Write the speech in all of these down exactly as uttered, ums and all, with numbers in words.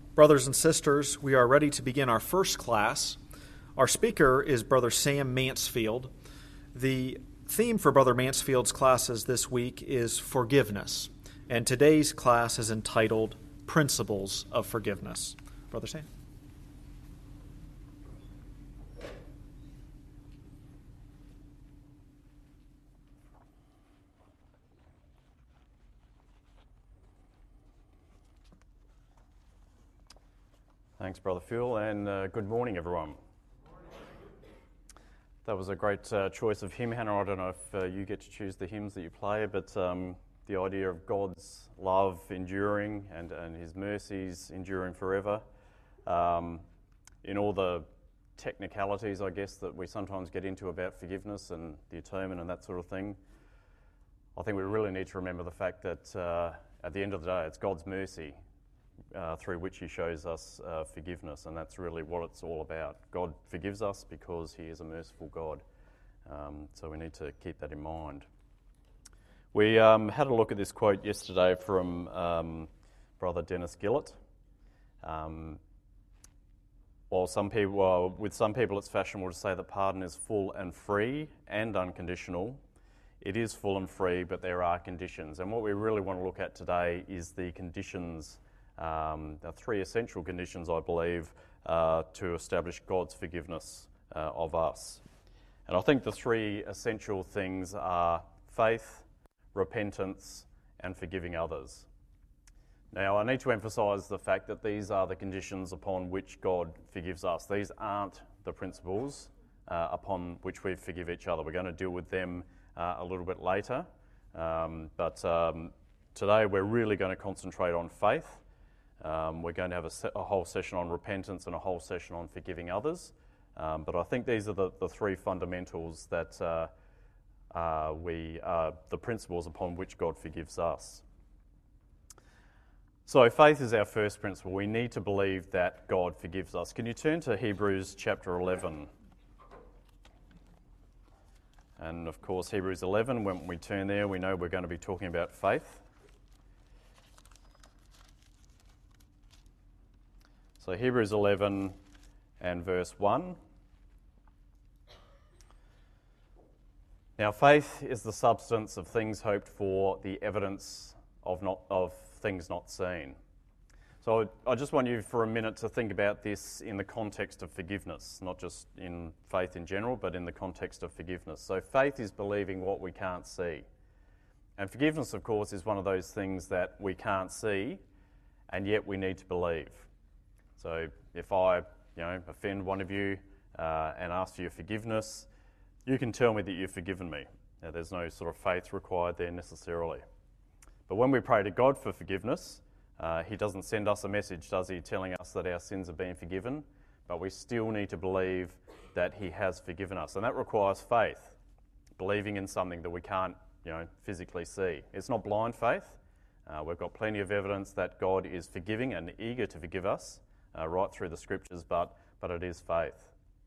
Brothers and sisters, we are ready to begin our first class. Our speaker is Brother Sam Mansfield. The theme for Brother Mansfield's classes this week is forgiveness, and today's class is entitled Principles of Forgiveness. Brother Sam. Thanks, Brother Phil, and uh, good morning, everyone. That was a great uh, choice of hymn, Hannah. I don't know if uh, you get to choose the hymns that you play, but um, the idea of God's love enduring and, and His mercies enduring forever. Um, in all the technicalities, I guess, that we sometimes get into about forgiveness and the atonement and that sort of thing, I think we really need to remember the fact that uh, at the end of the day, it's God's mercy Uh, through which He shows us uh, forgiveness, and that's really what it's all about. God forgives us because He is a merciful God, um, so we need to keep that in mind. We um, had a look at this quote yesterday from um, Brother Dennis Gillett. Um, while some people, well, with some people it's fashionable to say that pardon is full and free and unconditional. It is full and free, but there are conditions, and what we really want to look at today is the conditions. Um, there are three essential conditions, I believe, uh, to establish God's forgiveness uh, of us. And I think the three essential things are faith, repentance, and forgiving others. Now, I need to emphasise the fact that these are the conditions upon which God forgives us. These aren't the principles uh, upon which we forgive each other. We're going to deal with them uh, a little bit later. Um, but um, today we're really going to concentrate on faith. Um, we're going to have a, se- a whole session on repentance and a whole session on forgiving others. Um, but I think these are the, the three fundamentals that uh, uh, we are the principles upon which God forgives us. So faith is our first principle. We need to believe that God forgives us. Can you turn to Hebrews chapter eleven? And of course, Hebrews eleven, when we turn there, we know we're going to be talking about faith. So Hebrews eleven and verse one. Now faith is the substance of things hoped for, the evidence of not of things not seen. So I just want you for a minute to think about this in the context of forgiveness, not just in faith in general, but in the context of forgiveness. So faith is believing what we can't see. And forgiveness, of course, is one of those things that we can't see, and yet we need to believe. So if I, you know, offend one of you uh, and ask for your forgiveness, you can tell me that you've forgiven me. Now, there's no sort of faith required there necessarily. But when we pray to God for forgiveness, uh, He doesn't send us a message, does He, telling us that our sins have been forgiven, but we still need to believe that He has forgiven us. And that requires faith, believing in something that we can't, you know, physically see. It's not blind faith. Uh, we've got plenty of evidence that God is forgiving and eager to forgive us. Uh, right through the scriptures, but but it is faith.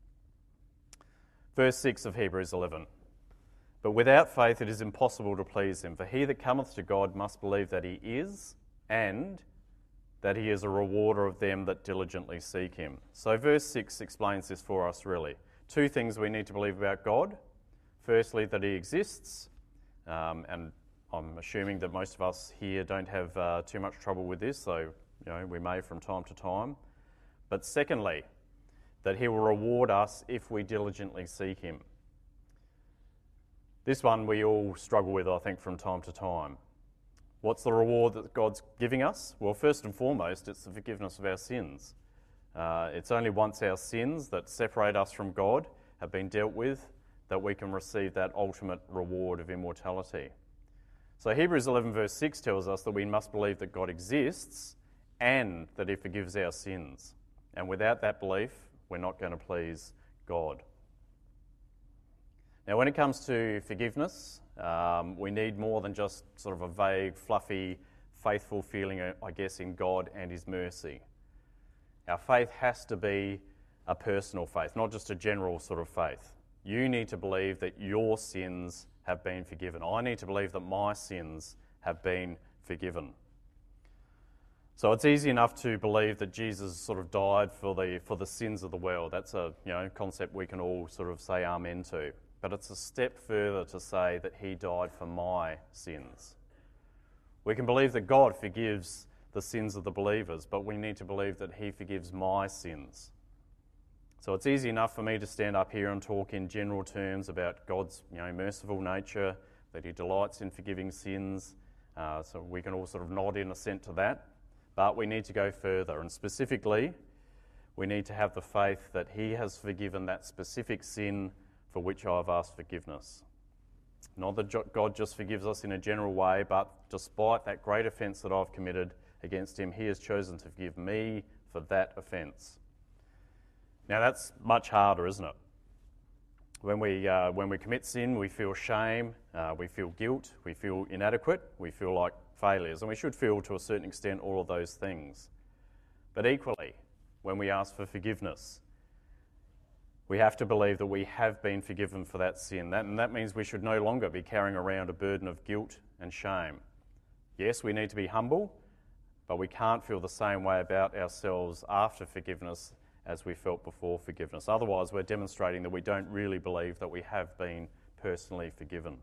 Verse six of Hebrews eleven. But without faith it is impossible to please Him, for he that cometh to God must believe that He is, and that He is a rewarder of them that diligently seek Him. So verse six explains this for us really. Two things we need to believe about God. Firstly, that He exists, um, and I'm assuming that most of us here don't have uh, too much trouble with this, so you know we may from time to time. But secondly, that He will reward us if we diligently seek Him. This one we all struggle with, I think, from time to time. What's the reward that God's giving us? Well, first and foremost, it's the forgiveness of our sins. Uh, it's only once our sins that separate us from God have been dealt with that we can receive that ultimate reward of immortality. So Hebrews eleven verse six tells us that we must believe that God exists and that He forgives our sins. And without that belief, we're not going to please God. Now, when it comes to forgiveness, um, we need more than just sort of a vague, fluffy, faithful feeling, I guess, in God and His mercy. Our faith has to be a personal faith, not just a general sort of faith. You need to believe that your sins have been forgiven. I need to believe that my sins have been forgiven. So it's easy enough to believe that Jesus sort of died for the for the sins of the world. That's a you know concept we can all sort of say amen to. But it's a step further to say that he died for my sins. We can believe that God forgives the sins of the believers, but we need to believe that he forgives my sins. So it's easy enough for me to stand up here and talk in general terms about God's you know merciful nature, that he delights in forgiving sins. Uh, so we can all sort of nod in assent to that. But we need to go further, and specifically, we need to have the faith that he has forgiven that specific sin for which I've asked forgiveness. Not that God just forgives us in a general way, but despite that great offence that I've committed against him, he has chosen to forgive me for that offence. Now that's much harder, isn't it? When we uh, when we commit sin, we feel shame, uh, we feel guilt, we feel inadequate, we feel like failures, and we should feel to a certain extent all of those things. But equally, when we ask for forgiveness, we have to believe that we have been forgiven for that sin. That, and that means we should no longer be carrying around a burden of guilt and shame. Yes, we need to be humble, but we can't feel the same way about ourselves after forgiveness as we felt before forgiveness. Otherwise, we're demonstrating that we don't really believe that we have been personally forgiven.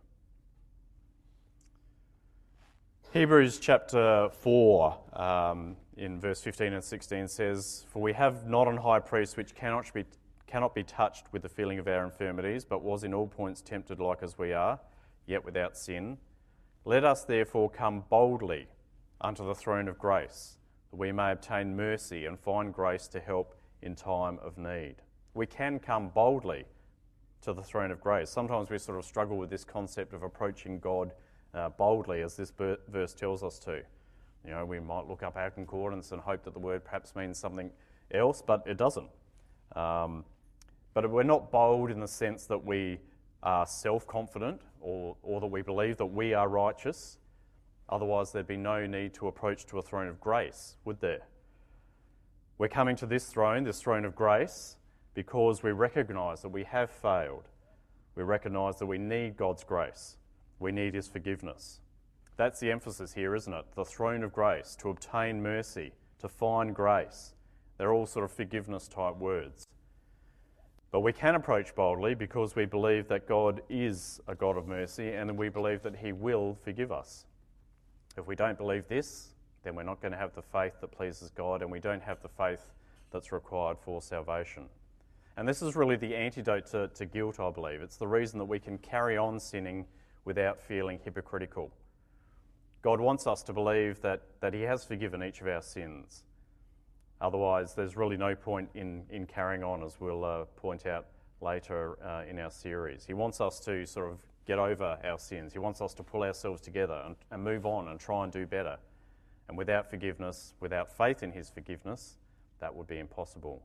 Hebrews chapter four, um, in verse fifteen and sixteen says, "For we have not an high priest which cannot be cannot be touched with the feeling of our infirmities, but was in all points tempted like as we are, yet without sin. Let us therefore come boldly unto the throne of grace, that we may obtain mercy and find grace to help in time of need." We can come boldly to the throne of grace. Sometimes we sort of struggle with this concept of approaching God uh, boldly, as this verse tells us to. You know, we might look up our concordance and hope that the word perhaps means something else, but it doesn't. Um, but we're not bold in the sense that we are self-confident or, or that we believe that we are righteous. Otherwise, there'd be no need to approach to a throne of grace, would there? We're coming to this throne, this throne of grace, because we recognise that we have failed. We recognise that we need God's grace. We need his forgiveness. That's the emphasis here, isn't it? The throne of grace, to obtain mercy, to find grace. They're all sort of forgiveness type words. But we can approach boldly because we believe that God is a God of mercy and we believe that he will forgive us. If we don't believe this, then we're not going to have the faith that pleases God, and we don't have the faith that's required for salvation. And this is really the antidote to, to guilt, I believe. It's the reason that we can carry on sinning without feeling hypocritical. God wants us to believe that, that he has forgiven each of our sins. Otherwise, there's really no point in, in carrying on, as we'll uh, point out later uh, in our series. He wants us to sort of get over our sins. He wants us to pull ourselves together and, and move on and try and do better. And without forgiveness, without faith in his forgiveness, that would be impossible.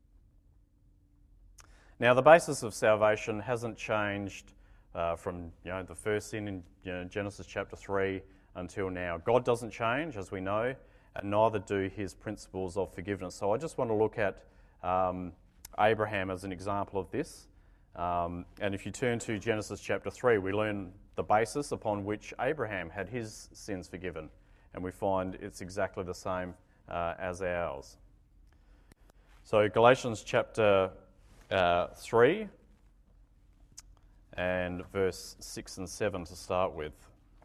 Now, the basis of salvation hasn't changed uh, from you know the first sin in you know, Genesis chapter three until now. God doesn't change, as we know, and neither do his principles of forgiveness. So I just want to look at um, Abraham as an example of this. Um, and if you turn to Genesis chapter three, we learn the basis upon which Abraham had his sins forgiven. And we find it's exactly the same uh, as ours. So Galatians chapter uh, three and verse six and seven to start with.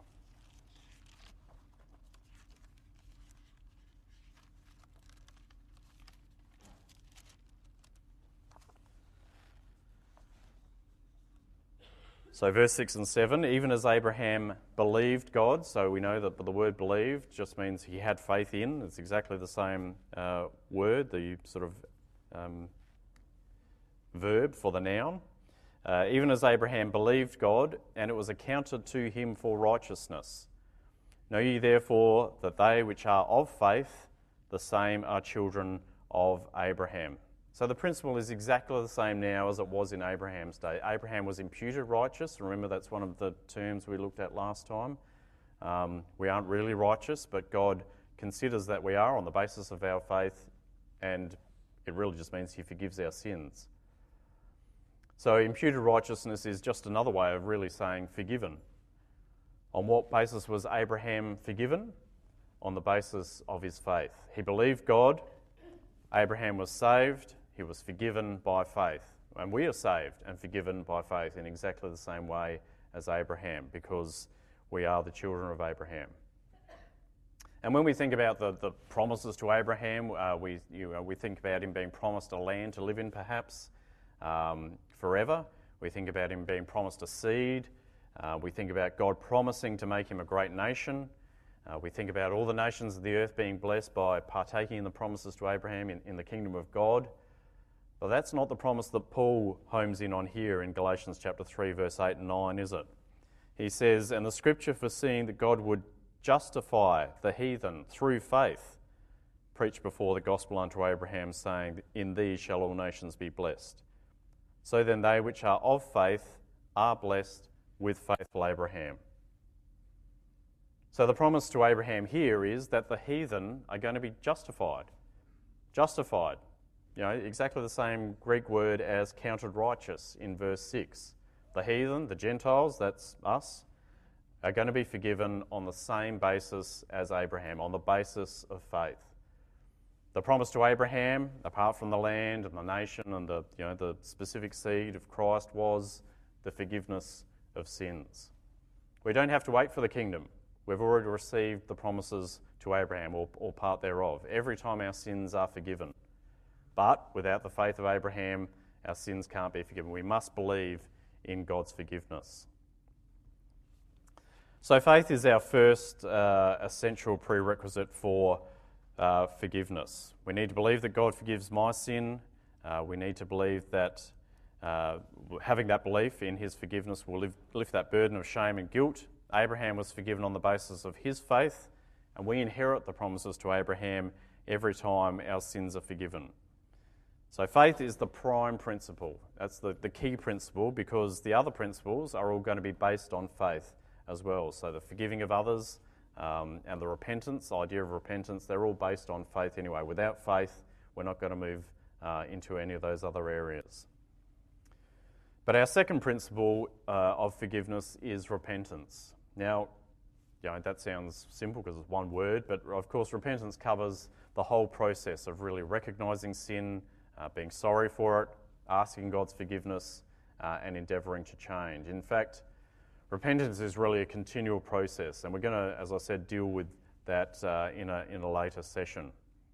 So verse six and seven, even as Abraham believed God, so we know that the word believed just means he had faith in. It's exactly the same uh, word, the sort of um, verb for the noun. Uh, even as Abraham believed God, and it was accounted to him for righteousness. Know ye therefore that they which are of faith, the same are children of Abraham. So the principle is exactly the same now as it was in Abraham's day. Abraham was imputed righteous. Remember, that's one of the terms we looked at last time. Um, we aren't really righteous, but God considers that we are on the basis of our faith, and it really just means he forgives our sins. So imputed righteousness is just another way of really saying forgiven. On what basis was Abraham forgiven? on the basis of his faith. He believed God, Abraham was saved, he was forgiven by faith. And we are saved and forgiven by faith in exactly the same way as Abraham, because we are the children of Abraham. And when we think about the, the promises to Abraham, uh, we, you know, we think about him being promised a land to live in perhaps um, forever. We think about him being promised a seed. Uh, we think about God promising to make him a great nation. Uh, we think about all the nations of the earth being blessed by partaking in the promises to Abraham in, in the kingdom of God. But that's not the promise that Paul homes in on here in Galatians chapter three, verse eight and nine, is it? He says, "And the scripture foreseeing that God would justify the heathen through faith, preached before the gospel unto Abraham, saying, In thee shall all nations be blessed. So then they which are of faith are blessed with faithful Abraham." So the promise to Abraham here is that the heathen are going to be justified. Justified. You know, exactly the same Greek word as counted righteous in verse six. The heathen, the Gentiles, that's us, are going to be forgiven on the same basis as Abraham, on the basis of faith. The promise to Abraham, apart from the land and the nation and the, you know, the specific seed of Christ, was the forgiveness of sins. We don't have to wait for the kingdom. We've already received the promises to Abraham, or, or part thereof, every time our sins are forgiven. But without the faith of Abraham, our sins can't be forgiven. We must believe in God's forgiveness. So faith is our first uh, essential prerequisite for uh, forgiveness. We need to believe that God forgives my sin. Uh, we need to believe that uh, having that belief in his forgiveness will lift, lift that burden of shame and guilt. Abraham was forgiven on the basis of his faith, and we inherit the promises to Abraham every time our sins are forgiven. So faith is the prime principle. That's the, the key principle, because the other principles are all going to be based on faith as well. So the forgiving of others um, and the repentance, the idea of repentance, they're all based on faith anyway. Without faith, we're not going to move uh, into any of those other areas. But our second principle uh, of forgiveness is repentance. Now, you know, that sounds simple because it's one word, but of course repentance covers the whole process of really recognising sin, uh, being sorry for it, asking God's forgiveness, uh, and endeavouring to change. In fact, repentance is really a continual process, and we're going to, as I said, deal with that uh, in a in a later session.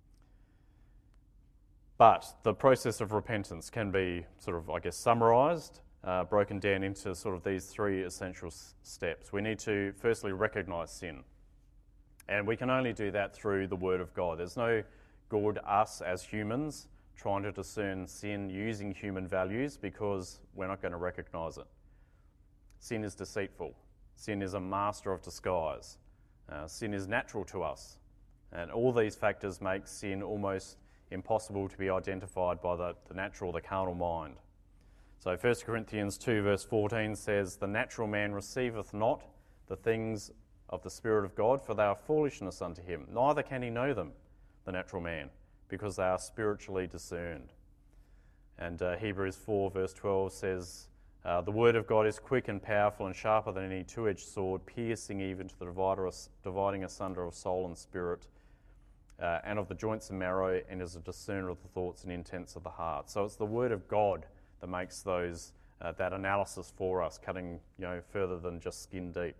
But the process of repentance can be sort of, I guess, summarised, uh, broken down into sort of these three essential s- steps. We need to firstly recognise sin, and we can only do that through the Word of God. There's no good us as humans trying to discern sin using human values, because we're not going to recognise it. Sin is deceitful. Sin is a master of disguise. Uh, sin is natural to us. And all these factors make sin almost impossible to be identified by the, the natural, the carnal mind. So First Corinthians two verse fourteen says, "The natural man receiveth not the things of the Spirit of God, for they are foolishness unto him. Neither can he know them," the natural man, "because they are spiritually discerned." And uh, Hebrews four verse twelve says, Uh, the word of God is quick and powerful and sharper than any two-edged sword, piercing even to the divider, dividing asunder of soul and spirit, uh, and of the joints and marrow, and is a discerner of the thoughts and intents of the heart. So it's the word of God that makes those uh, that analysis for us, cutting you know further than just skin deep.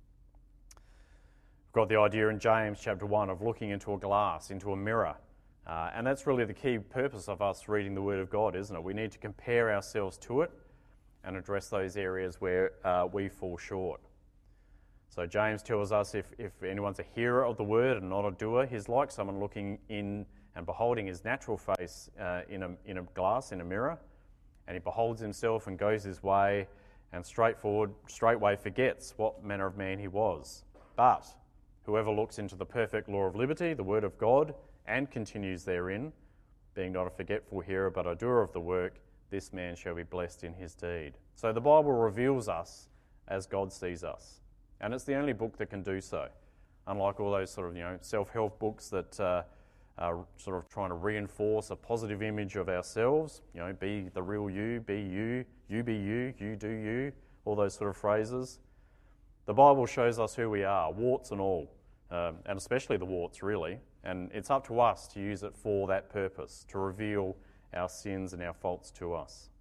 We've got the idea in James chapter one of looking into a glass, into a mirror. Uh, and that's really the key purpose of us reading the Word of God, isn't it? We need to compare ourselves to it and address those areas where uh, we fall short. So James tells us if, if anyone's a hearer of the Word and not a doer, he's like someone looking in and beholding his natural face uh, in a in a glass, in a mirror, and he beholds himself and goes his way, and straightforward, straightway forgets what manner of man he was. But whoever looks into the perfect law of liberty, the Word of God, and continues therein, being not a forgetful hearer but a doer of the work, this man shall be blessed in his deed. So the Bible reveals us as God sees us, and it's the only book that can do so. Unlike all those sort of you know self-help books that uh, are sort of trying to reinforce a positive image of ourselves, you know, be the real you, be you, you be you, you do you, all those sort of phrases. The Bible shows us who we are, warts and all. um, and especially the warts, really. And it's up to us to use it for that purpose, to reveal our sins and our faults to us.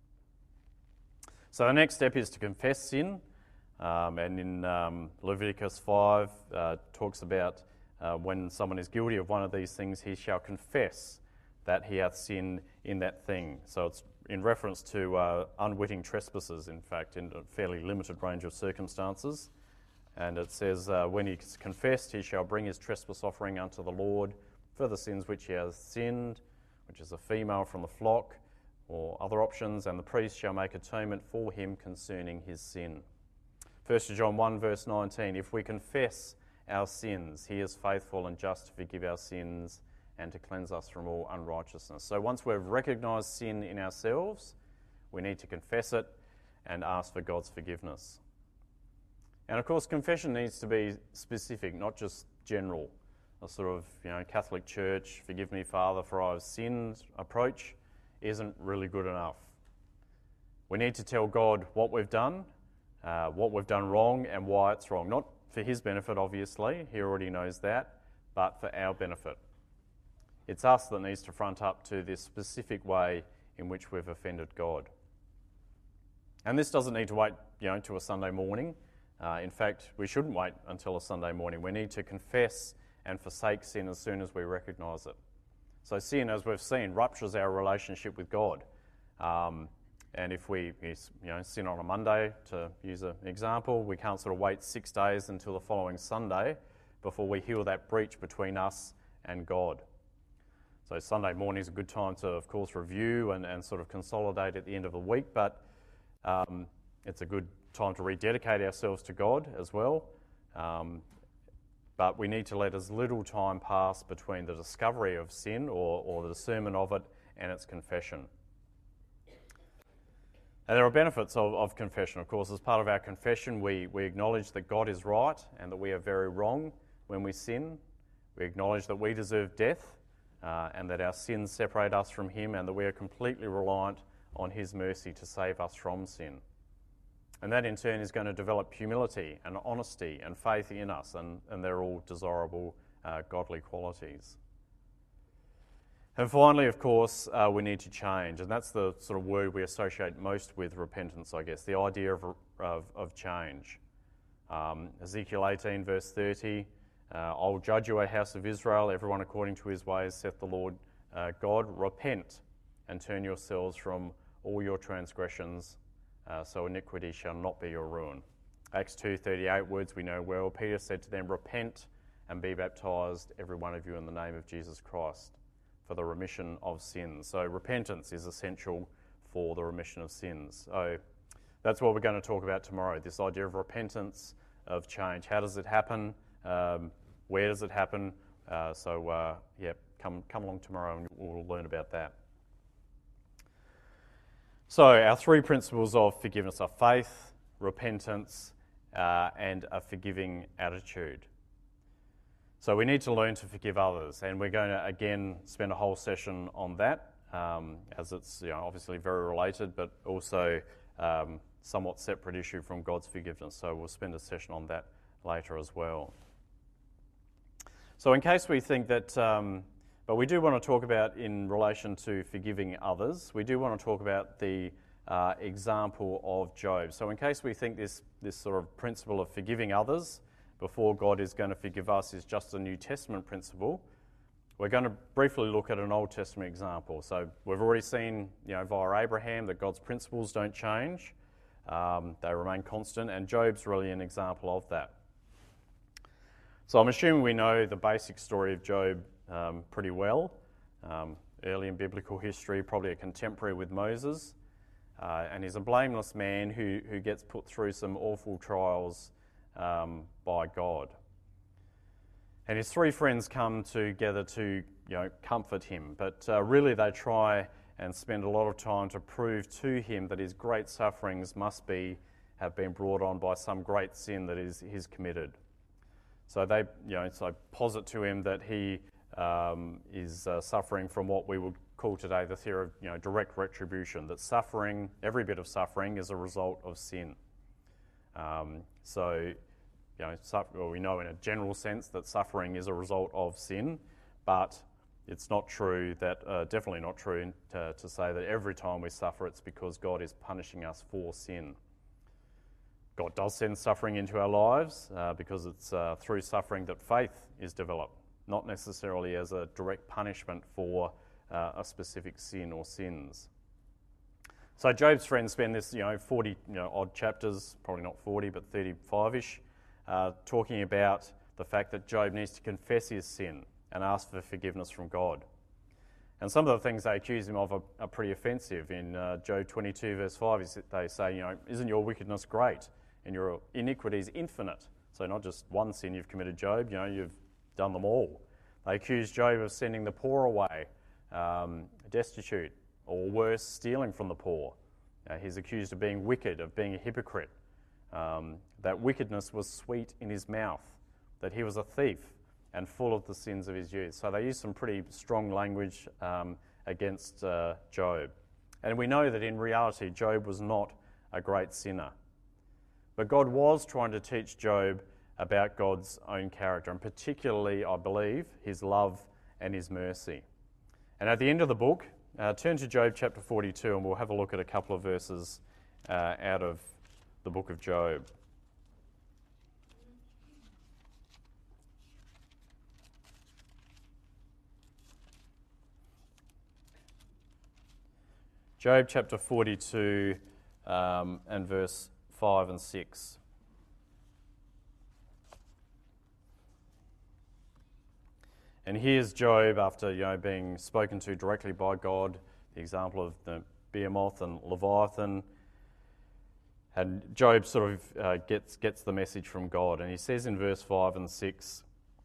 So the next step is to confess sin. Um, and in um, Leviticus five, uh, talks about uh, when someone is guilty of one of these things, he shall confess that he hath sinned in that thing. So it's in reference to uh, unwitting trespassers, in fact, in a fairly limited range of circumstances. And it says, uh, when he is confessed, he shall bring his trespass offering unto the Lord for the sins which he has sinned, which is a female from the flock, or other options, and the priest shall make atonement for him concerning his sin. First John one verse nineteen, if we confess our sins, he is faithful and just to forgive our sins and to cleanse us from all unrighteousness. So once we've recognised sin in ourselves, we need to confess it and ask for God's forgiveness. And of course, confession needs to be specific, not just general. A sort of, you know, Catholic Church, forgive me, Father, for I have sinned approach isn't really good enough. We need to tell God what we've done, uh, what we've done wrong and why it's wrong. Not for his benefit, obviously, he already knows that, but for our benefit. It's us that needs to front up to this specific way in which we've offended God. And this doesn't need to wait, you know, to a Sunday morning. Uh, in fact, we shouldn't wait until a Sunday morning. We need to confess and forsake sin as soon as we recognise it. So sin, as we've seen, ruptures our relationship with God. Um, and if we you know, sin on a Monday, to use an example, we can't sort of wait six days until the following Sunday before we heal that breach between us and God. So Sunday morning is a good time to, of course, review and, and sort of consolidate at the end of the week, but um, it's a good time to rededicate ourselves to God as well. Um, but we need to let as little time pass between the discovery of sin or, or the discernment of it and its confession. And there are benefits of, of confession. Of course, as part of our confession, we, we acknowledge that God is right and that we are very wrong when we sin. We acknowledge that we deserve death uh, and that our sins separate us from him and that we are completely reliant on his mercy to save us from sin. And that in turn is going to develop humility and honesty and faith in us, and, and they're all desirable uh, godly qualities. And finally, of course, uh, we need to change, and that's the sort of word we associate most with repentance, I guess, the idea of, of, of change. Um, Ezekiel eighteen verse thirty, uh, I will judge you, O house of Israel, everyone according to his ways, saith the Lord uh, God, repent and turn yourselves from all your transgressions, Uh, so iniquity shall not be your ruin. Acts two thirty-eight, words we know well. Peter said to them, repent and be baptised, every one of you, in the name of Jesus Christ, for the remission of sins. So repentance is essential for the remission of sins. So that's what we're going to talk about tomorrow, this idea of repentance, of change. How does it happen? Um, where does it happen? Uh, so, uh, yeah, come, come along tomorrow and we'll learn about that. So our three principles of forgiveness are faith, repentance, uh, and a forgiving attitude. So we need to learn to forgive others, and we're going to again spend a whole session on that, um, as it's you know, obviously very related, but also um, somewhat separate issue from God's forgiveness. So we'll spend a session on that later as well. So in case we think that... Um, But we do want to talk about, in relation to forgiving others, we do want to talk about the uh, example of Job. So in case we think this, this sort of principle of forgiving others before God is going to forgive us is just a New Testament principle, we're going to briefly look at an Old Testament example. So we've already seen, you know, via Abraham that God's principles don't change. Um, they remain constant, and Job's really an example of that. So I'm assuming we know the basic story of Job Um, pretty well. Um, early in biblical history, probably a contemporary with Moses. Uh, and he's a blameless man who, who gets put through some awful trials um, by God. And his three friends come together to you know, comfort him, but uh, really they try and spend a lot of time to prove to him that his great sufferings must be have been brought on by some great sin that is he's committed. So they you know so posit to him that he Um, is uh, suffering from what we would call today the theory of you know, direct retribution, that suffering, every bit of suffering, is a result of sin. Um, so you know, suffer, well, we know in a general sense that suffering is a result of sin, but it's not true that, uh, definitely not true to, to say that every time we suffer it's because God is punishing us for sin. God does send suffering into our lives uh, because it's uh, through suffering that faith is developed, not necessarily as a direct punishment for uh, a specific sin or sins. So Job's friends spend this, you know, forty, you know, odd chapters, probably not forty, but thirty-five-ish, uh, talking about the fact that Job needs to confess his sin and ask for forgiveness from God. And some of the things they accuse him of are, are pretty offensive. In uh, Job twenty-two, verse five, they say, you know, isn't your wickedness great and your iniquities infinite? So not just one sin you've committed, Job, you know, you've done them all. They accuse Job of sending the poor away, um, destitute, or worse, stealing from the poor. Uh, he's accused of being wicked, of being a hypocrite. Um, that wickedness was sweet in his mouth, that he was a thief and full of the sins of his youth. So they use some pretty strong language um, against uh, Job. And we know that in reality, Job was not a great sinner. But God was trying to teach Job about God's own character, and particularly, I believe, his love and his mercy. And at the end of the book, uh, turn to Job chapter forty-two, and we'll have a look at a couple of verses uh, out of the book of Job. Job chapter forty-two um, and verse five and six. And here's Job after, you know, being spoken to directly by God, the example of the Behemoth and Leviathan. And Job sort of uh, gets gets the message from God, and he says in verse five and six,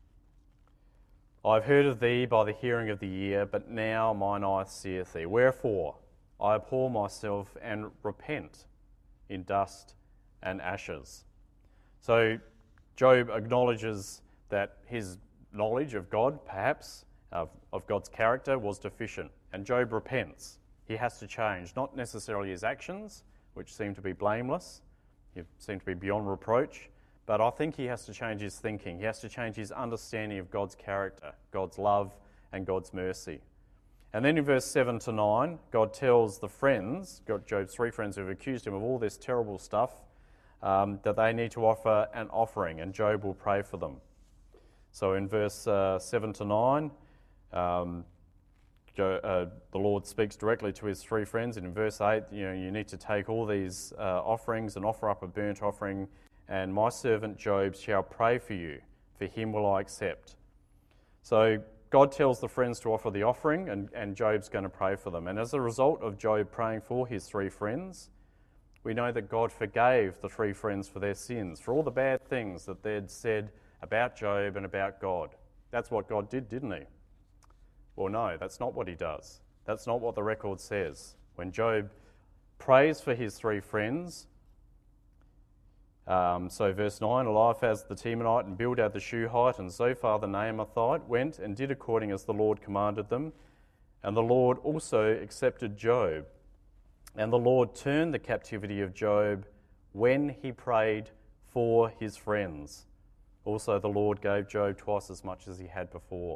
I've heard of thee by the hearing of the ear, but now mine eye seeth thee. Wherefore I abhor myself and repent in dust and ashes. So Job acknowledges that his knowledge of God, perhaps, of, of God's character, was deficient. And Job repents. He has to change, not necessarily his actions, which seem to be blameless, he seem to be beyond reproach, but I think he has to change his thinking. He has to change his understanding of God's character, God's love and God's mercy. And then in verse seven to nine, God tells the friends, Job's three friends who have accused him of all this terrible stuff, um, that they need to offer an offering, and Job will pray for them. So in verse uh, seven to nine, um, Job, uh, the Lord speaks directly to his three friends. And in verse eight, you know, you need to take all these uh, offerings and offer up a burnt offering, and my servant Job shall pray for you, for him will I accept. So God tells the friends to offer the offering, and, and Job's going to pray for them. And as a result of Job praying for his three friends, we know that God forgave the three friends for their sins, for all the bad things that they'd said about Job and about God. That's what God did, didn't he? Well, no, that's not what he does. That's not what the record says. When Job prays for his three friends, um, so verse nine, Eliphaz the Temanite and Bildad the Shuhite and Zophar the Naamathite went and did according as the Lord commanded them, and the Lord also accepted Job. And the Lord turned the captivity of Job when he prayed for his friends. Also, the Lord gave Job twice as much as he had before.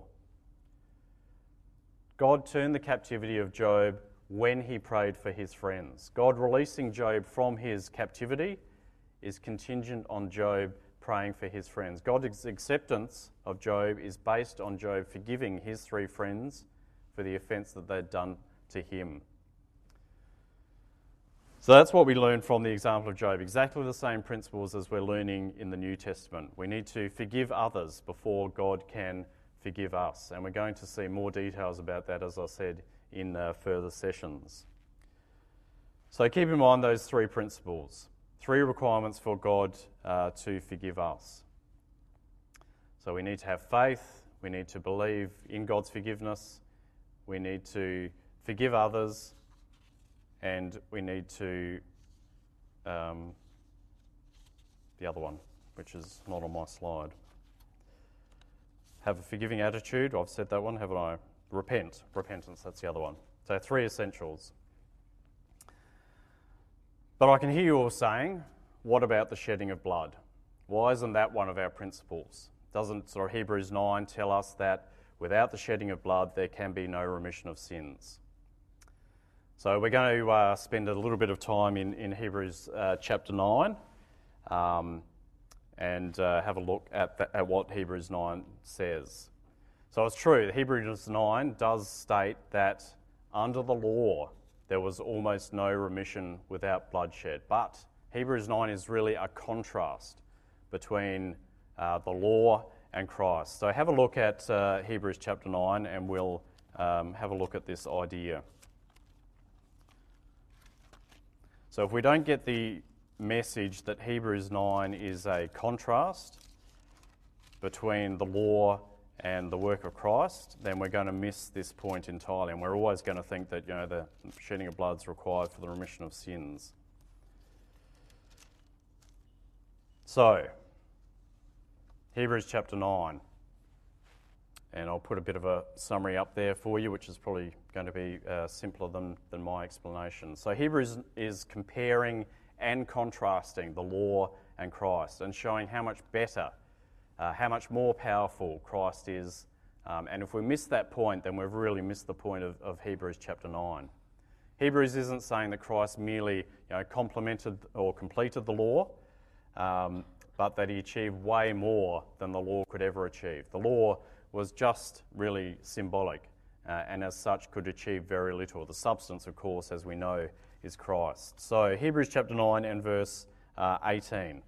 God turned the captivity of Job when he prayed for his friends. God releasing Job from his captivity is contingent on Job praying for his friends. God's acceptance of Job is based on Job forgiving his three friends for the offence that they'd done to him. So that's what we learn from the example of Job, exactly the same principles as we're learning in the New Testament. We need to forgive others before God can forgive us, and we're going to see more details about that, as I said, in uh, further sessions. So keep in mind those three principles, three requirements for God uh, to forgive us. So we need to have faith, we need to believe in God's forgiveness, we need to forgive others, and we need to, um, the other one, which is not on my slide, have a forgiving attitude. I've said that one, haven't I? Repent, repentance, that's the other one. So three essentials. But I can hear you all saying, what about the shedding of blood? Why isn't that one of our principles? Doesn't sort of Hebrews nine tell us that without the shedding of blood there can be no remission of sins? So we're going to uh, spend a little bit of time in, in Hebrews uh, chapter nine um, and uh, have a look at, the, at what Hebrews nine says. So it's true, Hebrews nine does state that under the law there was almost no remission without bloodshed, but Hebrews nine is really a contrast between uh, the law and Christ. So have a look at uh, Hebrews chapter nine and we'll um, have a look at this idea. So if we don't get the message that Hebrews nine is a contrast between the law and the work of Christ, then we're going to miss this point entirely, and we're always going to think that, you know, the shedding of blood is required for the remission of sins. So, Hebrews chapter nine, and I'll put a bit of a summary up there for you, which is probably going to be uh, simpler than, than my explanation. So Hebrews is comparing and contrasting the law and Christ and showing how much better, uh, how much more powerful Christ is. Um, and if we miss that point, then we've really missed the point of, of Hebrews chapter nine. Hebrews isn't saying that Christ merely, you know, complemented or completed the law, um, but that he achieved way more than the law could ever achieve. The law was just really symbolic, uh, and as such could achieve very little. The substance, of course, as we know, is Christ. So Hebrews chapter nine and verse uh, eighteen.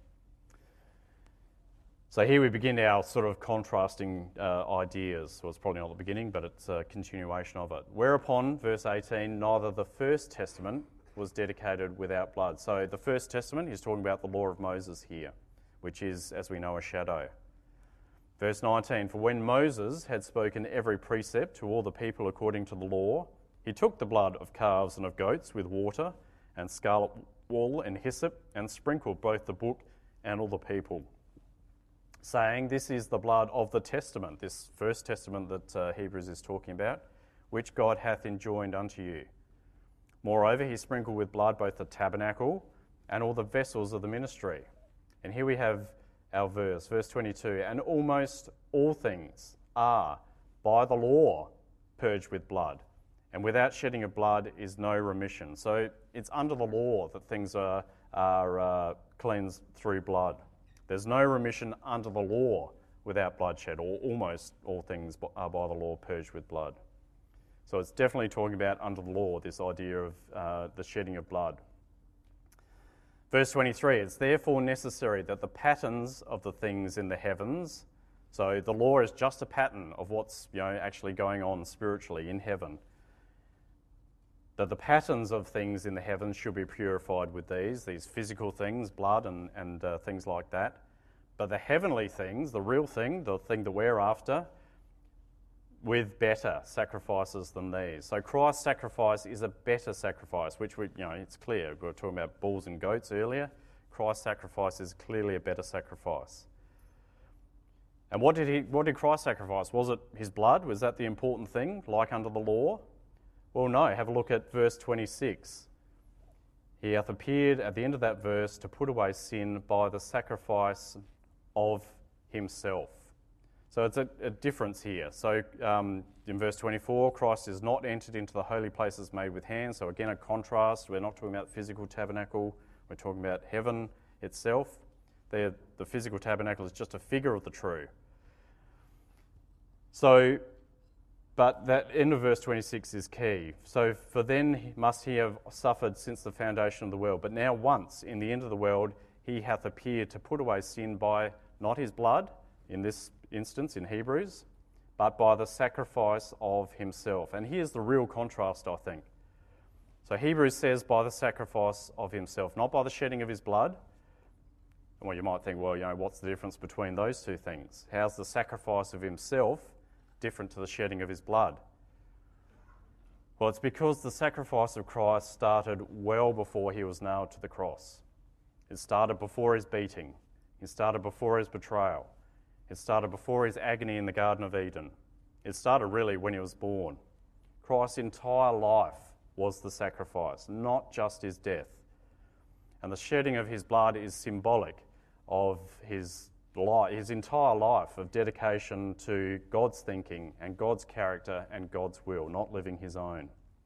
So here we begin our sort of contrasting uh, ideas. Well, it's probably not the beginning, but it's a continuation of it. Whereupon, verse eighteen, neither the first testament was dedicated without blood. So the first testament, he's talking about the law of Moses here, which is, as we know, a shadow. Verse nineteen, for when Moses had spoken every precept to all the people according to the law, he took the blood of calves and of goats with water and scarlet wool and hyssop and sprinkled both the book and all the people, saying, this is the blood of the testament, this first testament that uh, Hebrews is talking about, which God hath enjoined unto you. Moreover, he sprinkled with blood both the tabernacle and all the vessels of the ministry. And here we have our verse, verse twenty-two, and almost all things are by the law purged with blood, and without shedding of blood is no remission. So it's under the law that things are, are uh, cleansed through blood. There's no remission under the law without bloodshed, or almost all things are by the law purged with blood. So it's definitely talking about under the law, this idea of uh, the shedding of blood. Verse twenty-three, it's therefore necessary that the patterns of the things in the heavens, so the law is just a pattern of what's, you know, actually going on spiritually in heaven, that the patterns of things in the heavens should be purified with these, these physical things, blood and, and uh, things like that. But the heavenly things, the real thing, the thing that we're after, with better sacrifices than these. So Christ's sacrifice is a better sacrifice, which we, you know, it's clear. We were talking about bulls and goats earlier. Christ's sacrifice is clearly a better sacrifice. And what did he? What did Christ sacrifice? Was it his blood? Was that the important thing, like under the law? Well, no. Have a look at verse twenty-six. He hath appeared at the end of that verse to put away sin by the sacrifice of himself. So it's a, a difference here. So um, in verse twenty-four, Christ is not entered into the holy places made with hands. So again, a contrast. We're not talking about the physical tabernacle. We're talking about heaven itself. The, the physical tabernacle is just a figure of the true. So, but that end of verse twenty-six is key. So for then must he have suffered since the foundation of the world. But now once, in the end of the world, he hath appeared to put away sin by not his blood, in this instance in Hebrews, but by the sacrifice of himself. And here's the real contrast, I think. So Hebrews says by the sacrifice of himself, not by the shedding of his blood. And well, you might think, well, you know, what's the difference between those two things? How's the sacrifice of himself different to the shedding of his blood? Well, it's because the sacrifice of Christ started well before he was nailed to the cross. It started before his beating. It started before his betrayal. It started before his agony in the Garden of Eden. It started really when he was born. Christ's entire life was the sacrifice, not just his death. And the shedding of his blood is symbolic of his life, his entire life of dedication to God's thinking and God's character and God's will, not living his own.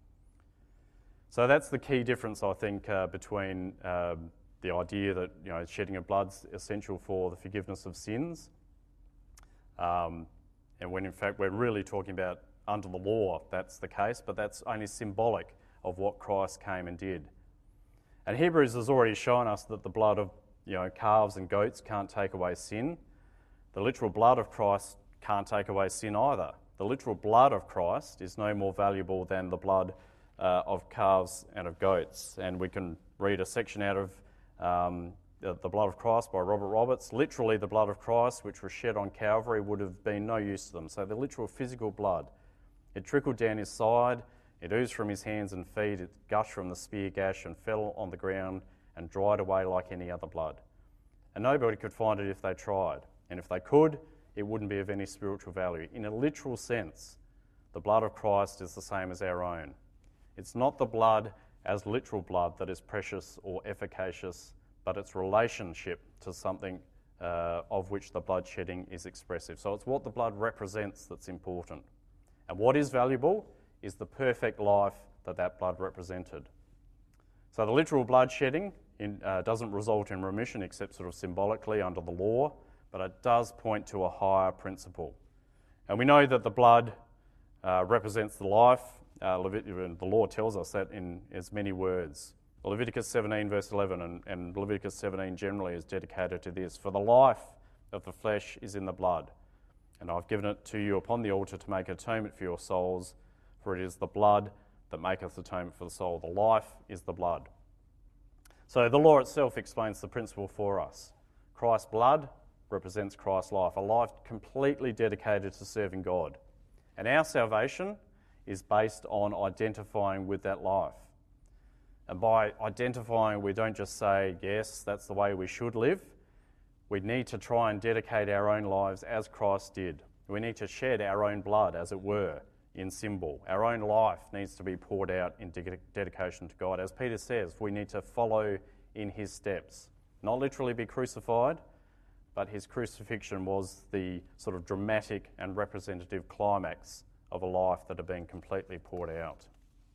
So that's the key difference, I think, uh, between um, the idea that, you know, shedding of blood's essential for the forgiveness of sins, um, and when in fact we're really talking about under the law, that's the case, but that's only symbolic of what Christ came and did. And Hebrews has already shown us that the blood of, you know, calves and goats can't take away sin. The literal blood of Christ can't take away sin either. The literal blood of Christ is no more valuable than the blood uh, of calves and of goats. And we can read a section out of um, the, the Blood of Christ by Robert Roberts. Literally, the blood of Christ, which was shed on Calvary, would have been no use to them. So the literal physical blood, it trickled down his side, it oozed from his hands and feet, it gushed from the spear gash and fell on the ground and dried away like any other blood. And nobody could find it if they tried. And if they could, it wouldn't be of any spiritual value. In a literal sense, the blood of Christ is the same as our own. It's not the blood as literal blood that is precious or efficacious, but its relationship to something uh, of which the blood shedding is expressive. So it's what the blood represents that's important. And what is valuable is the perfect life that that blood represented. So the literal blood shedding in, uh, doesn't result in remission except sort of symbolically under the law, but it does point to a higher principle. And we know that the blood uh, represents the life. Uh, Levit- the law tells us that in as many words. Leviticus seventeen verse eleven and, and Leviticus seventeen generally is dedicated to this. For the life of the flesh is in the blood, and I've given it to you upon the altar to make atonement for your souls, for it is the blood that maketh atonement for the soul. The life is the blood. So the law itself explains the principle for us. Christ's blood represents Christ's life, a life completely dedicated to serving God. And our salvation is based on identifying with that life. And by identifying, we don't just say, yes, that's the way we should live. We need to try and dedicate our own lives as Christ did. We need to shed our own blood, as it were, in symbol. Our own life needs to be poured out in de- dedication to God. As Peter says, we need to follow in his steps. Not literally be crucified, but his crucifixion was the sort of dramatic and representative climax of a life that had been completely poured out.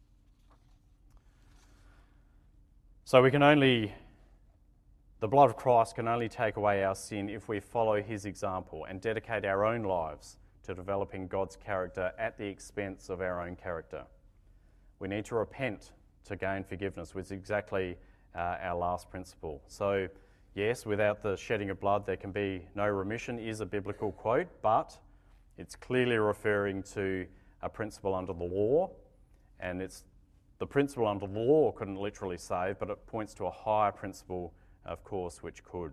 So we can only, the blood of Christ can only take away our sin if we follow his example and dedicate our own lives to developing God's character at the expense of our own character. We need to repent to gain forgiveness, which is exactly uh, our last principle. So, yes, without the shedding of blood, there can be no remission, is a biblical quote, but it's clearly referring to a principle under the law, and it's the principle under the law couldn't literally save, but it points to a higher principle, of course, which could.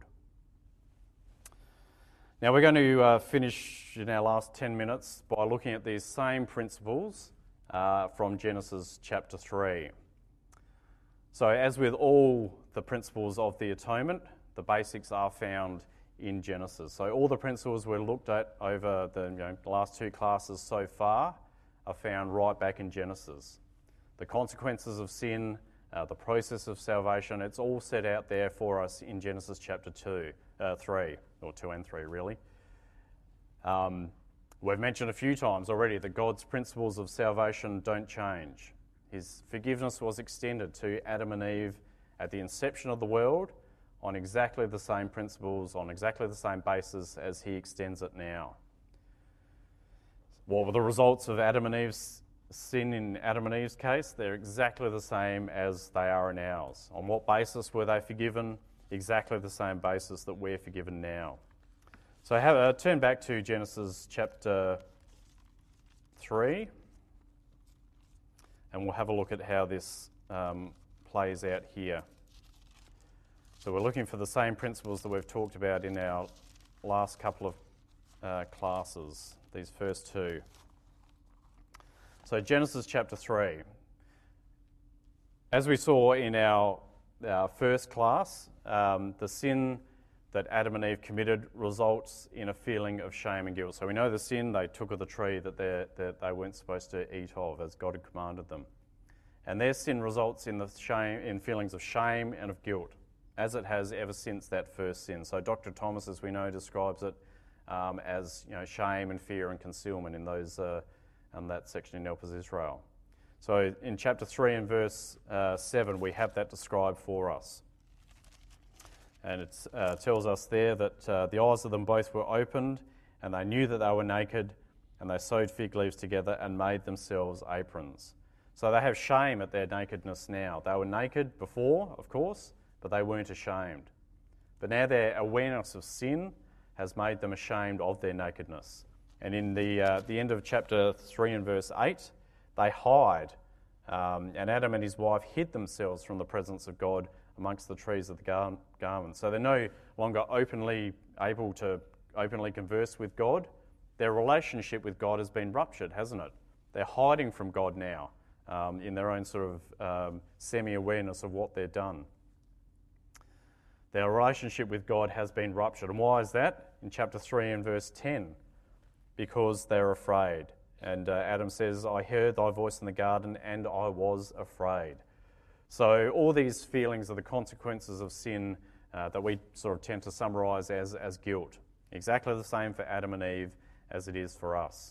Now we're going to uh, finish in our last ten minutes by looking at these same principles uh, from Genesis chapter three. So as with all the principles of the atonement, the basics are found in Genesis. So all the principles we've looked at over the, you know, last two classes so far are found right back in Genesis. The consequences of sin, uh, the process of salvation, it's all set out there for us in Genesis chapter two, uh, three, or two and three really. Um, we've mentioned a few times already that God's principles of salvation don't change. His forgiveness was extended to Adam and Eve at the inception of the world on exactly the same principles, on exactly the same basis as he extends it now. What were the results of Adam and Eve's sin in Adam and Eve's case? They're exactly the same as they are in ours. On what basis were they forgiven? Exactly the same basis that we're forgiven now. So have, uh, turn back to Genesis chapter three, and we'll have a look at how this um, plays out here. So we're looking for the same principles that we've talked about in our last couple of uh, classes, these first two. So Genesis chapter three. As we saw in our, our first class, um, the sin that Adam and Eve committed results in a feeling of shame and guilt. So we know the sin, they took of the tree that, that they weren't supposed to eat of as God had commanded them. And their sin results in the shame, in feelings of shame and of guilt. as it has ever since that first sin. So Doctor Thomas, as we know, describes it um, as you know shame and fear and concealment in those uh, in that section in Helpers Israel. So in chapter three and verse uh, seven, we have that described for us. And it uh, tells us there that uh, the eyes of them both were opened, and they knew that they were naked, and they sewed fig leaves together and made themselves aprons. So they have shame at their nakedness now. They were naked before, of course, but they weren't ashamed. But now their awareness of sin has made them ashamed of their nakedness. And in the uh, the end of chapter three and verse eight, they hide. Um, and Adam and his wife hid themselves from the presence of God amongst the trees of the gar- garden. So they're no longer openly able to openly converse with God. Their relationship with God has been ruptured, hasn't it? They're hiding from God now um, in their own sort of um, semi-awareness of what they've done. Their relationship with God has been ruptured. And why is that? In chapter three and verse ten, because they're afraid. And uh, Adam says, I heard thy voice in the garden and I was afraid. So all these feelings are the consequences of sin uh, that we sort of tend to summarise as, as guilt. Exactly the same for Adam and Eve as it is for us.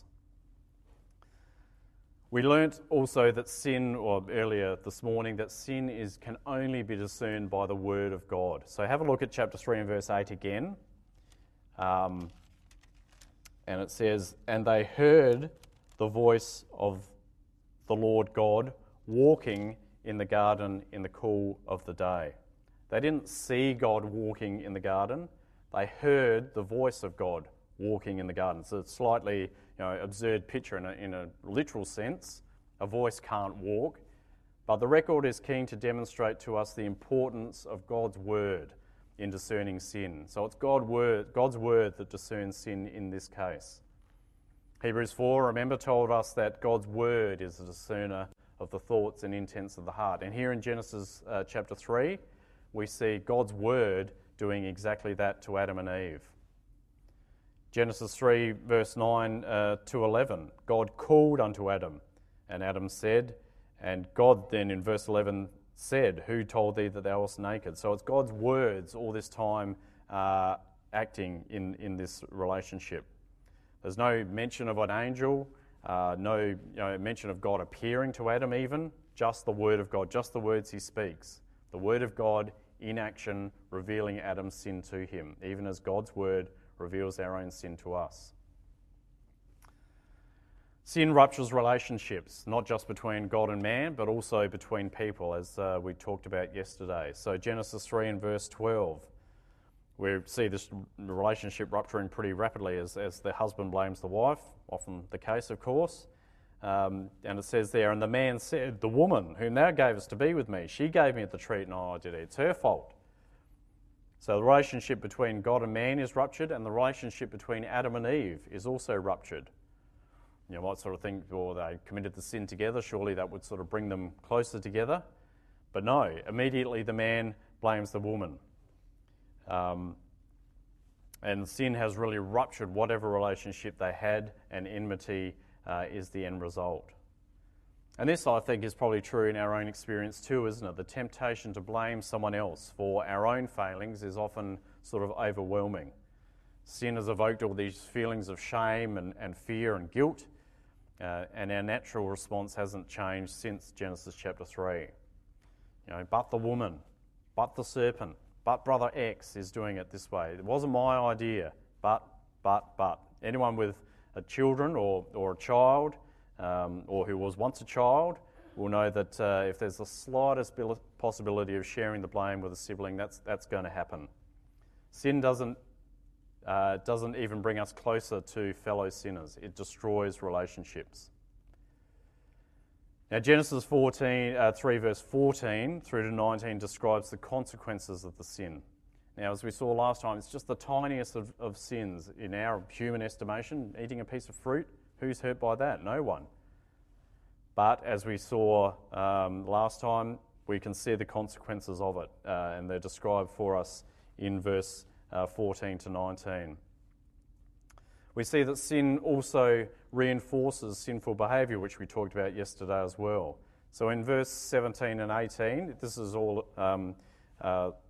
We learnt also that sin, or earlier this morning, that sin is can only be discerned by the Word of God. So have a look at chapter three and verse eight again. Um, and it says, and they heard the voice of the Lord God walking in the garden in the cool of the day. They didn't see God walking in the garden. They heard the voice of God walking in the garden. So it's a slightly you know, absurd picture in a, in a literal sense. A voice can't walk. But the record is keen to demonstrate to us the importance of God's word in discerning sin. So it's God word, God's word that discerns sin in this case. Hebrews four, remember, told us that God's word is a discerner of the thoughts and intents of the heart. And here in Genesis uh, chapter three, we see God's word doing exactly that to Adam and Eve. Genesis three, verse nine uh, to eleven, God called unto Adam, and Adam said, and God then in verse eleven said, who told thee that thou wast naked? So it's God's words all this time uh, acting in, in this relationship. There's no mention of an angel, uh, no you know, mention of God appearing to Adam even, just the word of God, just the words he speaks. The word of God in action, revealing Adam's sin to him, even as God's word reveals our own sin to us. Sin ruptures relationships, not just between God and man, but also between people, as uh, we talked about yesterday. So Genesis three and verse twelve, we see this relationship rupturing pretty rapidly as, as the husband blames the wife, often the case, of course. Um, and it says there, and the man said, the woman whom thou gavest to be with me, she gave me the treat and oh, I did it. It's her fault. So the relationship between God and man is ruptured, and the relationship between Adam and Eve is also ruptured. You might sort of think, well, they committed the sin together, surely that would sort of bring them closer together. But no, immediately the man blames the woman. Um, and sin has really ruptured whatever relationship they had, and enmity uh, is the end result. And this, I think, is probably true in our own experience too, isn't it? The temptation to blame someone else for our own failings is often sort of overwhelming. Sin has evoked all these feelings of shame and, and fear and guilt, uh, and our natural response hasn't changed since Genesis chapter three. You know, but the woman, but the serpent, but brother X is doing it this way. It wasn't my idea, but, but, but. Anyone with a children or, or a child, um, or who was once a child, will know that uh, if there's the slightest possibility of sharing the blame with a sibling, that's that's going to happen. Sin doesn't uh, doesn't even bring us closer to fellow sinners. It destroys relationships. Now, Genesis fourteen, uh, three verse fourteen through to nineteen describes the consequences of the sin. Now, as we saw last time, it's just the tiniest of, of sins in our human estimation. Eating a piece of fruit, who's hurt by that? No one. But as we saw um, last time, we can see the consequences of it, uh, and they're described for us in verse uh, fourteen to nineteen. We see that sin also reinforces sinful behaviour, which we talked about yesterday as well. So in verse seventeen and eighteen, this is all um, uh,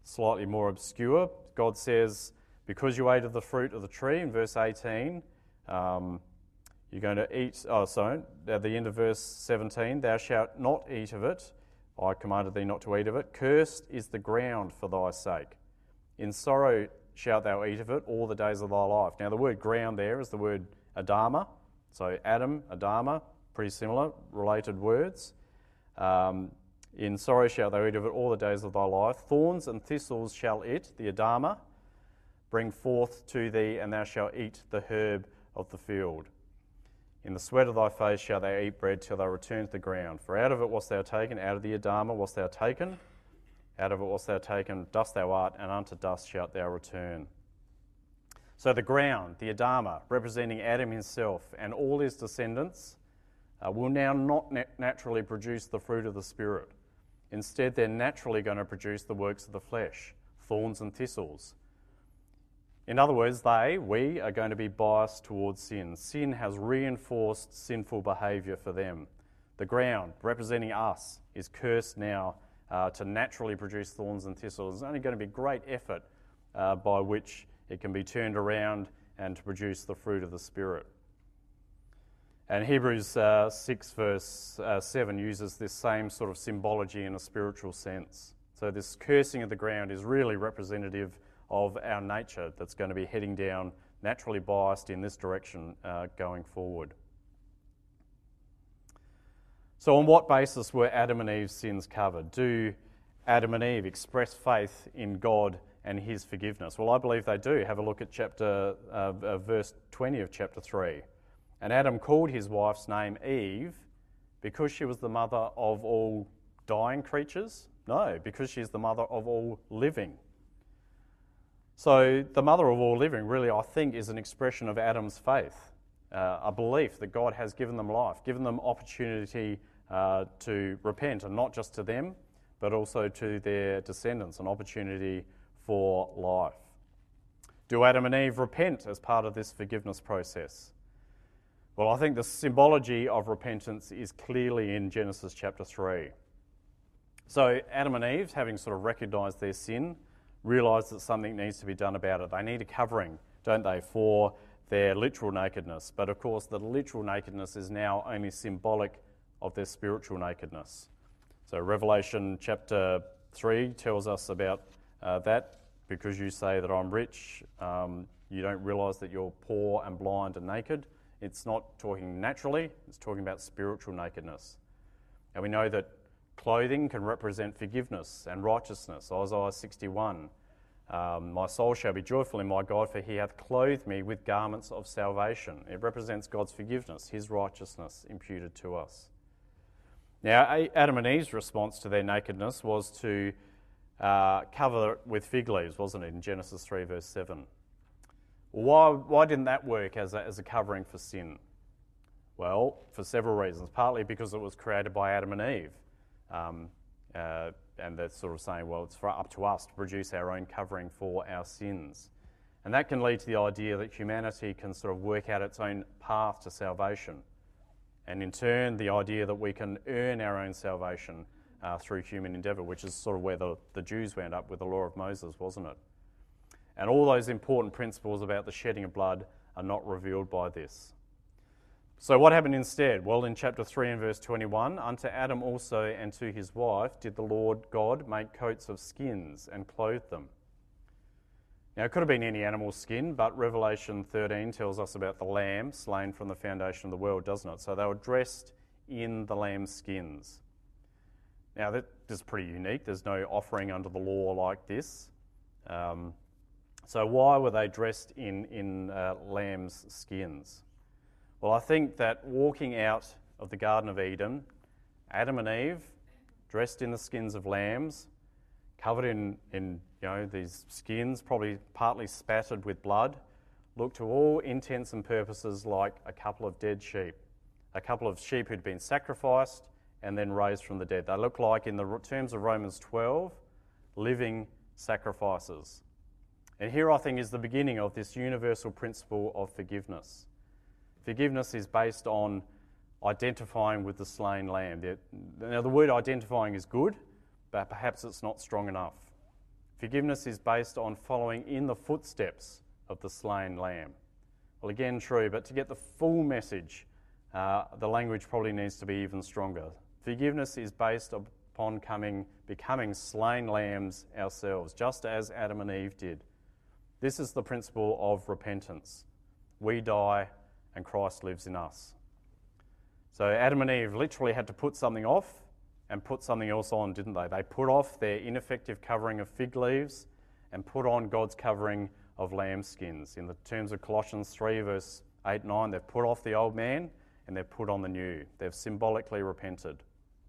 slightly more obscure. God says, because you ate of the fruit of the tree, in verse eighteen, um, you're going to eat, oh, sorry, at the end of verse seventeen, thou shalt not eat of it. I commanded thee not to eat of it. Cursed is the ground for thy sake. In sorrow shalt thou eat of it all the days of thy life. Now, the word ground there is the word Adama. So Adam, Adama, pretty similar, related words. Um, in sorrow shalt thou eat of it all the days of thy life. Thorns and thistles shall it, the Adama, bring forth to thee, and thou shalt eat the herb of the field. In the sweat of thy face shalt thou eat bread till thou return to the ground. For out of it wast thou taken, out of the Adama wast thou taken, out of it wast thou taken, dust thou art, and unto dust shalt thou return. So the ground, the Adama, representing Adam himself and all his descendants, uh, will now not nat- naturally produce the fruit of the Spirit. Instead, they're naturally going to produce the works of the flesh, thorns and thistles. In other words, they, we, are going to be biased towards sin. Sin has reinforced sinful behaviour for them. The ground, representing us, is cursed now uh, to naturally produce thorns and thistles. There's only going to be great effort uh, by which it can be turned around and to produce the fruit of the Spirit. And Hebrews uh, six verse uh, seven uses this same sort of symbology in a spiritual sense. So this cursing of the ground is really representative of our nature that's going to be heading down, naturally biased in this direction uh, going forward. So on what basis were Adam and Eve's sins covered? Do Adam and Eve express faith in God and his forgiveness? Well, I believe they do. Have a look at chapter uh, uh, verse twenty of chapter three. And Adam called his wife's name Eve because she was the mother of all dying creatures? No, because she's the mother of all living. So the mother of all living really, I think, is an expression of Adam's faith, uh, a belief that God has given them life, given them opportunity uh, to repent, and not just to them, but also to their descendants, an opportunity for life. Do Adam and Eve repent as part of this forgiveness process? Well, I think the symbology of repentance is clearly in Genesis chapter three. So Adam and Eve, having sort of recognised their sin, realise that something needs to be done about it. They need a covering, don't they, for their literal nakedness. But of course, the literal nakedness is now only symbolic of their spiritual nakedness. So Revelation chapter three tells us about uh, that. Because you say that I'm rich, um, you don't realise that you're poor and blind and naked. It's not talking naturally, it's talking about spiritual nakedness. And we know that clothing can represent forgiveness and righteousness. Isaiah sixty-one, um, my soul shall be joyful in my God, for he hath clothed me with garments of salvation. It represents God's forgiveness, his righteousness imputed to us. Now, Adam and Eve's response to their nakedness was to uh, cover it with fig leaves, wasn't it, in Genesis three verse seven. Why, why didn't that work as a, as a covering for sin? Well, for several reasons. Partly because it was created by Adam and Eve. Um, uh, and they're sort of saying, well, it's for, up to us to produce our own covering for our sins. And that can lead to the idea that humanity can sort of work out its own path to salvation. And in turn, the idea that we can earn our own salvation uh, through human endeavour, which is sort of where the, the Jews wound up with the law of Moses, wasn't it? And all those important principles about the shedding of blood are not revealed by this. So what happened instead? Well, in chapter three and verse twenty-one, unto Adam also and to his wife did the Lord God make coats of skins and clothe them. Now, it could have been any animal skin, but Revelation thirteen tells us about the lamb slain from the foundation of the world, doesn't it? So they were dressed in the lamb's skins. Now, that is pretty unique. There's no offering under the law like this. Um, so why were they dressed in, in uh, lamb's skins? Well, I think that walking out of the Garden of Eden, Adam and Eve, dressed in the skins of lambs, covered in, in you know, these skins, probably partly spattered with blood, looked to all intents and purposes like a couple of dead sheep. A couple of sheep who'd been sacrificed and then raised from the dead. They look like, in the terms of Romans twelve, living sacrifices. And here, I think, is the beginning of this universal principle of forgiveness. Forgiveness is based on identifying with the slain lamb. Now, the word identifying is good, but perhaps it's not strong enough. Forgiveness is based on following in the footsteps of the slain lamb. Well, again, true, but to get the full message, uh, the language probably needs to be even stronger. Forgiveness is based upon coming, becoming slain lambs ourselves, just as Adam and Eve did. This is the principle of repentance. We die and Christ lives in us. So Adam and Eve literally had to put something off and put something else on, didn't they? They put off their ineffective covering of fig leaves and put on God's covering of lamb skins. In the terms of Colossians three, verse eight, nine, they've put off the old man and they've put on the new. They've symbolically repented.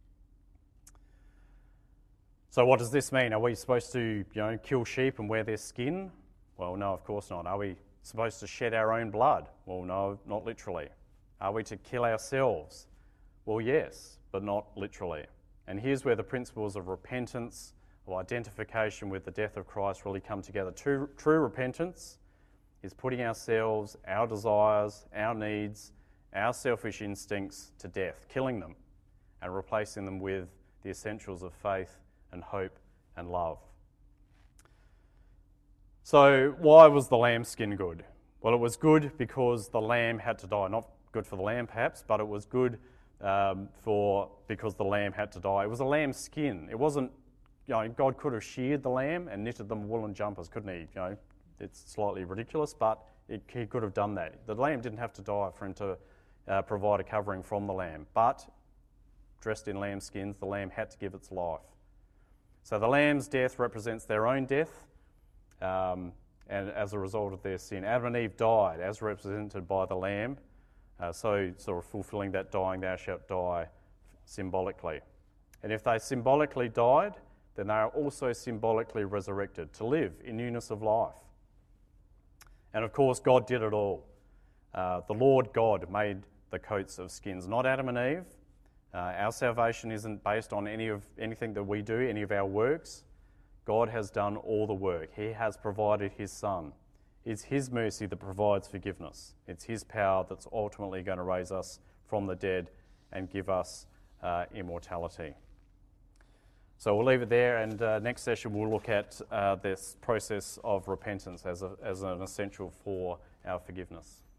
So what does this mean? Are we supposed to, you know, kill sheep and wear their skin? Well, no, of course not. Are we supposed to shed our own blood? Well, no, not literally. Are we to kill ourselves? Well, yes, but not literally. And here's where the principles of repentance, of identification with the death of Christ really come together. True, true repentance is putting ourselves, our desires, our needs, our selfish instincts to death, killing them and replacing them with the essentials of faith and hope and love. So why was the lamb skin good? Well, it was good because the lamb had to die. Not good for the lamb perhaps, but it was good um, for because the lamb had to die. It was a lamb skin. It wasn't, you know, God could have sheared the lamb and knitted them woolen jumpers, couldn't he? You know, it's slightly ridiculous, but it, he could have done that. The lamb didn't have to die for him to uh, provide a covering from the lamb, but dressed in lamb skins, the lamb had to give its life. So the lamb's death represents their own death, um, and as a result of their sin. Adam and Eve died as represented by the lamb, uh, so sort of fulfilling that dying, thou shalt die symbolically. And if they symbolically died, then they are also symbolically resurrected to live in newness of life. And of course, God did it all. Uh, the Lord God made the coats of skins, not Adam and Eve. Uh, our salvation isn't based on any of anything that we do, any of our works. God has done all the work. He has provided his Son. It's his mercy that provides forgiveness. It's his power that's ultimately going to raise us from the dead and give us uh, immortality. So we'll leave it there, and uh, next session we'll look at uh, this process of repentance as, a, as an essential for our forgiveness.